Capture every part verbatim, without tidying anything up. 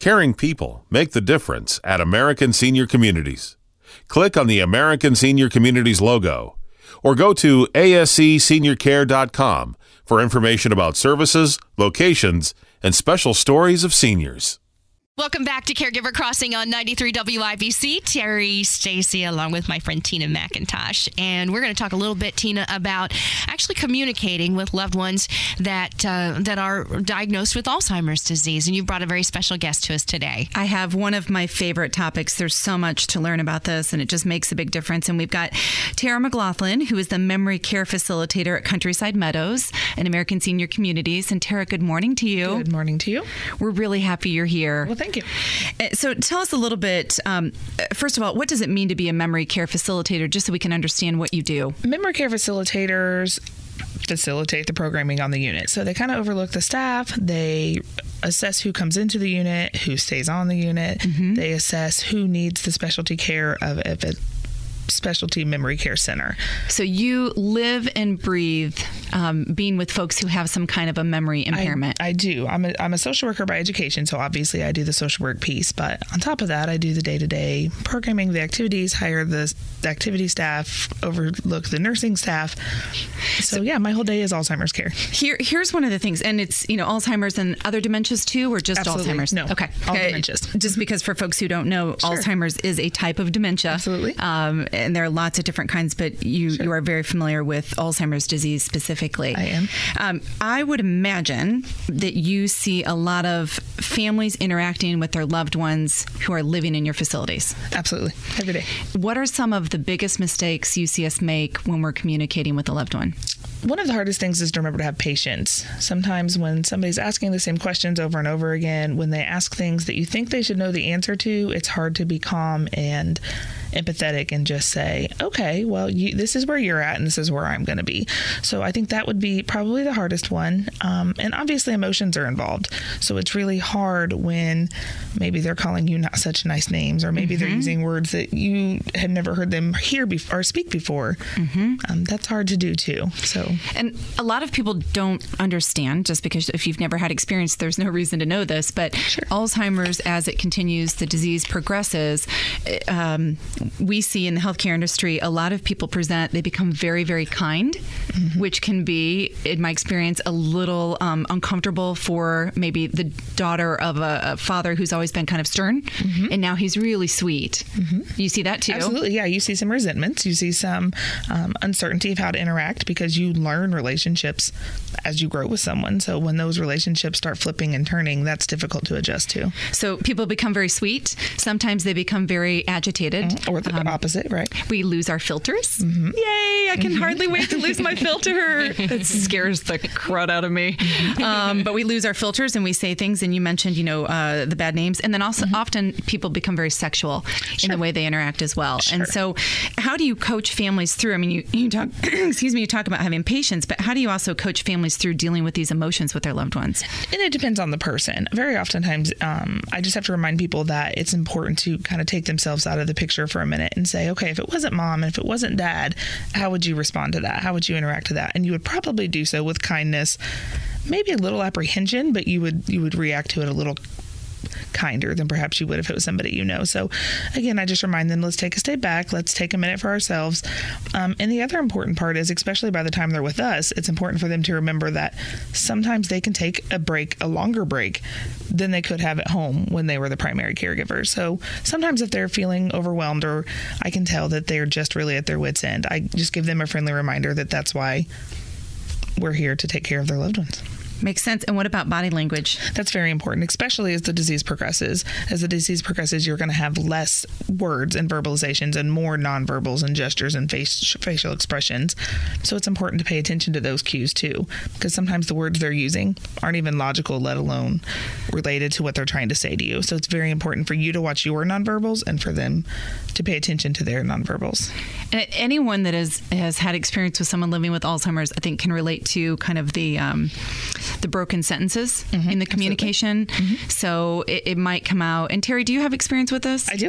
Caring people make the difference at American Senior Communities. Click on the American Senior Communities logo or go to A S C senior care dot com for information about services, locations, and special stories of seniors. Welcome back to Caregiver Crossing on ninety-three W I B C. Terry Stacy along with my friend Tina McIntosh. And we're going to talk a little bit, Tina, about actually communicating with loved ones that uh, that are diagnosed with Alzheimer's disease. And you brought a very special guest to us today. I have one of my favorite topics. There's so much to learn about this, and it just makes a big difference. And we've got Tara McLaughlin, who is the Memory Care Facilitator at Countryside Meadows and American Senior Communities. And Tara, good morning to you. Good morning to you. We're really happy you're here. Well, thank you. So tell us a little bit, um, first of all, what does it mean to be a memory care facilitator, just so we can understand what you do? Memory care facilitators facilitate the programming on the unit. So they kind of overlook the staff. They assess who comes into the unit, who stays on the unit. Mm-hmm. They assess who needs the specialty care of a specialty memory care center. So you live and breathe um, being with folks who have some kind of a memory impairment. I, I do. I'm a, I'm a social worker by education, so obviously I do the social work piece. But on top of that, I do the day-to-day programming, the activities, hire the, the activity staff, overlook the nursing staff. So, so yeah, my whole day is Alzheimer's care. Here, here's one of the things, and it's, you know, Alzheimer's and other dementias too, or just Absolutely. Alzheimer's? No, okay. all okay. dementias. Just because for folks who don't know, Sure. Alzheimer's is a type of dementia. Absolutely. Um, and there are lots of different kinds, but you, Sure. you are very familiar with Alzheimer's disease specifically. I am. Um, I would imagine that you see a lot of families interacting with their loved ones who are living in your facilities. Absolutely. Every day. What are some of the biggest mistakes you see us make when we're communicating with a loved one? One of the hardest things is to remember to have patience. Sometimes when somebody's asking the same questions over and over again, when they ask things that you think they should know the answer to, it's hard to be calm and empathetic and just say, okay, well, you, this is where you're at and this is where I'm going to be. So I think that would be probably the hardest one. Um, and obviously emotions are involved. So it's really hard when maybe they're calling you not such nice names, or maybe mm-hmm. they're using words that you had never heard them hear before or speak before. Mm-hmm. Um, that's hard to do too. So, and a lot of people don't understand, just because if you've never had experience, there's no reason to know this, but sure. Alzheimer's, as it continues, the disease progresses, um, we see in the healthcare industry, a lot of people present, they become very, very kind, mm-hmm. which can be, in my experience, a little um, uncomfortable for maybe the daughter of a, a father who's always been kind of stern, mm-hmm. and now he's really sweet. Mm-hmm. You see that too? Absolutely, yeah. You see some resentments. You see some um, uncertainty of how to interact, because you learn relationships as you grow with someone. So when those relationships start flipping and turning, that's difficult to adjust to. So people become very sweet. Sometimes they become very agitated. Mm-hmm. Or the um, opposite, right? We lose our filters. Mm-hmm. Yay! I can mm-hmm. hardly wait to lose my filter. It scares the crud out of me. Um, but we lose our filters and we say things. And you mentioned, you know, uh, the bad names. And then also mm-hmm. often people become very sexual sure. in the way they interact as well. Sure. And so how do you coach families through? I mean, you, you talk, excuse me, you talk about having patience, but how do you also coach families through dealing with these emotions with their loved ones? And it depends on the person. Very oftentimes, um, I just have to remind people that it's important to kind of take themselves out of the picture for a minute and say, okay, if it wasn't mom and if it wasn't dad, how would you respond to that? How would you interact to that? And you would probably do so with kindness, maybe a little apprehension, but you would you would react to it a little kinder than perhaps you would if it was somebody you know. So again, I just remind them, let's take a step back. Let's take a minute for ourselves. Um, and the other important part is, especially by the time they're with us, it's important for them to remember that sometimes they can take a break, a longer break than they could have at home when they were the primary caregiver. So sometimes if they're feeling overwhelmed, or I can tell that they're just really at their wits' end, I just give them a friendly reminder that that's why we're here to take care of their loved ones. Makes sense. And what about body language? That's very important, especially as the disease progresses. As the disease progresses, you're going to have less words and verbalizations and more nonverbals and gestures and face, facial expressions. So it's important to pay attention to those cues too, because sometimes the words they're using aren't even logical, let alone related to what they're trying to say to you. So it's very important for you to watch your nonverbals and for them to pay attention to their nonverbals. And anyone that has, has had experience with someone living with Alzheimer's, I think, can relate to kind of the um, the broken sentences mm-hmm, in the communication. Mm-hmm. So it, it might come out. And Terry, do you have experience with this? I do.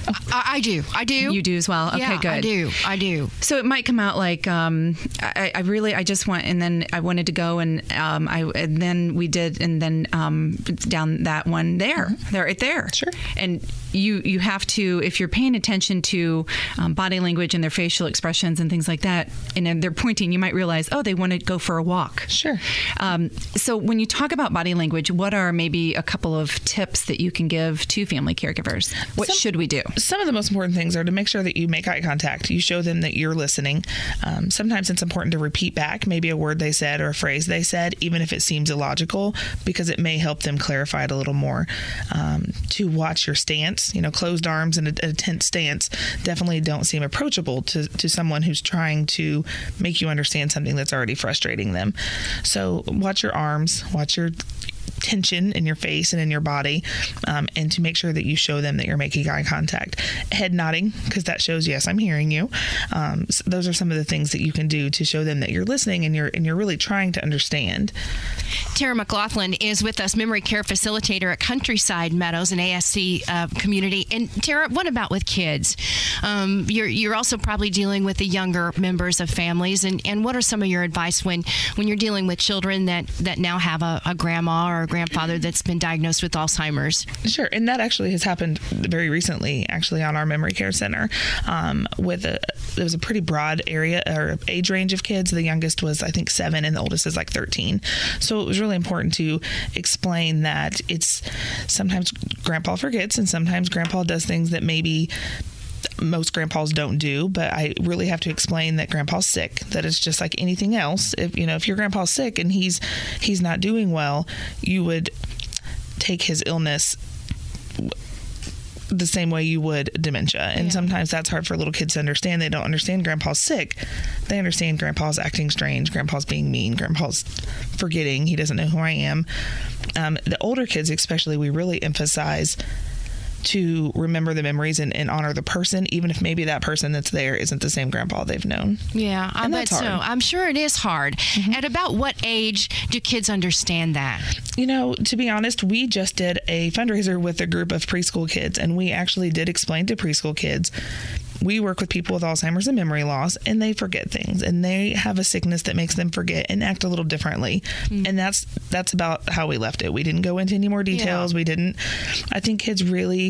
I, I do. I do. You do as well? Okay, yeah, good. I do. I do. So it might come out like, um, I, I really, I just want, and then I wanted to go and um, I, and then we did, and then um, down that one there, mm-hmm. there, right there. Sure. And you, you have to, if you're paying attention to um, body language and their facial expressions and things like that, and then they're pointing, you might realize, oh, they want to go for a walk. Sure. Um, so when you talk about body language, what are maybe a couple of tips that you can give to family caregivers? What Some, should we do? Some of the most important things are to make sure that you make eye contact. You show them that you're listening. Um, sometimes it's important to repeat back maybe a word they said or a phrase they said, even if it seems illogical, because it may help them clarify it a little more. Um, to watch your stance, you know, closed arms and a, a tense stance definitely don't seem approachable to, to someone who's trying to make you understand something that's already frustrating them. So watch your arms, watch your tension in your face and in your body, um, and to make sure that you show them that you're making eye contact. Head nodding, because that shows, yes, I'm hearing you. Um, so those are some of the things that you can do to show them that you're listening and you're and you're really trying to understand. Tara McLaughlin is with us, memory care facilitator at Countryside Meadows, an A S C uh, community. And Tara, what about with kids? Um, you're you're also probably dealing with the younger members of families. And, and what are some of your advice when, when you're dealing with children that, that now have a, a grandma or a grandfather that's been diagnosed with Alzheimer's? Sure. And that actually has happened very recently, actually, on our memory care center. Um, with a, there was a pretty broad area or age range of kids. The youngest was, I think, seven, and the oldest is like thirteen. So it was really important to explain that it's sometimes grandpa forgets and sometimes grandpa does things that maybe most grandpas don't do, but I really have to explain that grandpa's sick, that it's just like anything else. If you know, if your grandpa's sick and he's he's not doing well, you would take his illness the same way you would dementia. And yeah. sometimes that's hard for little kids to understand. They don't understand grandpa's sick. They understand grandpa's acting strange, grandpa's being mean, grandpa's forgetting, he doesn't know who I am. Um, the older kids especially, we really emphasize to remember the memories and, and honor the person, even if maybe that person that's there isn't the same grandpa they've known. Yeah, I and bet so. I'm sure it is hard. Mm-hmm. At about what age do kids understand that? You know, to be honest, we just did a fundraiser with a group of preschool kids, and we actually did explain to preschool kids, we work with people with Alzheimer's and memory loss, and they forget things, and they have a sickness that makes them forget and act a little differently. Mm. And that's that's about how we left it. We didn't go into any more details. Yeah. We didn't. I think kids really,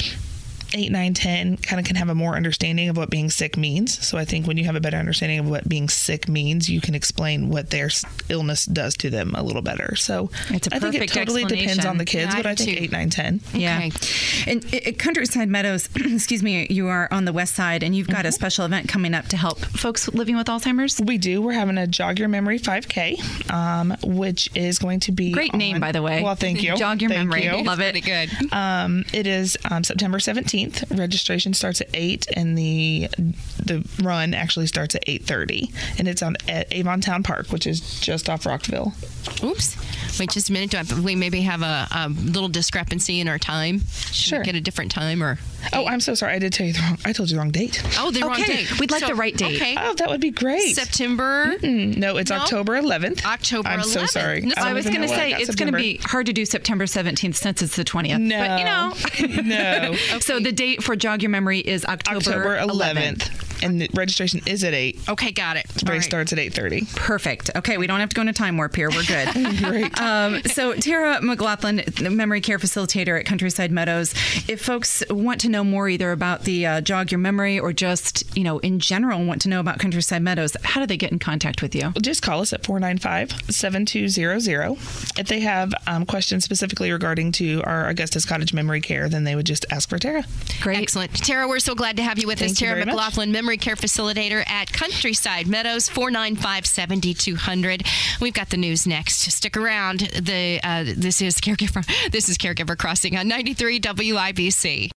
eight, nine, ten, kind of can have a more understanding of what being sick means. So I think when you have a better understanding of what being sick means, you can explain what their illness does to them a little better. So it's a I think it totally depends on the kids, yeah, but I, I think too. eight, nine, ten. Yeah. Okay. And at Countryside Meadows, excuse me, you are on the west side, and you've got mm-hmm. a special event coming up to help folks living with Alzheimer's. We do. We're having a Jog Your Memory five K, um, which is going to be great name, on, by the way. Well, thank you. Jog Your thank Memory. You. Love it. Pretty good. Um, it is um, September seventeenth. Registration starts at eight, and the the run actually starts at eight thirty, and it's on at Avon Town Park, which is just off Rockville. Oops. Wait just a minute. Do I, we maybe have a, a little discrepancy in our time? Should sure. we get a different time or? Oh, I'm so sorry. I did tell you the wrong. I told you the wrong date. Oh, the okay. wrong date. We'd like so, the right date. Okay. Oh, that would be great. September. Mm-mm. No, it's no? October eleventh. October I'm eleventh. so sorry. No, I, I was going to say it's going to be hard to do September seventeenth since it's the twentieth. No, but you know. no. Okay. So the date for Jog Your Memory is October, October eleventh. eleventh. And the registration is at eight. Okay, got it. The race right. starts at eight thirty. Perfect. Okay, we don't have to go into time warp here. We're good. Great. Um, so Tara McLaughlin, the memory care facilitator at Countryside Meadows. If folks want to know more either about the uh, Jog Your Memory or just, you know, in general want to know about Countryside Meadows, how do they get in contact with you? Just call us at four nine five, seven two zero zero. If they have um, questions specifically regarding to our Augustus Cottage Memory Care, then they would just ask for Tara. Great. Excellent. Tara, we're so glad to have you with Thank us. Tara McLaughlin, much. memory care facilitator at Countryside Meadows, four nine five, seven two zero zero. We've got the news next. Stick around. The uh, this is caregiver. This is Caregiver Crossing on ninety-three W I B C.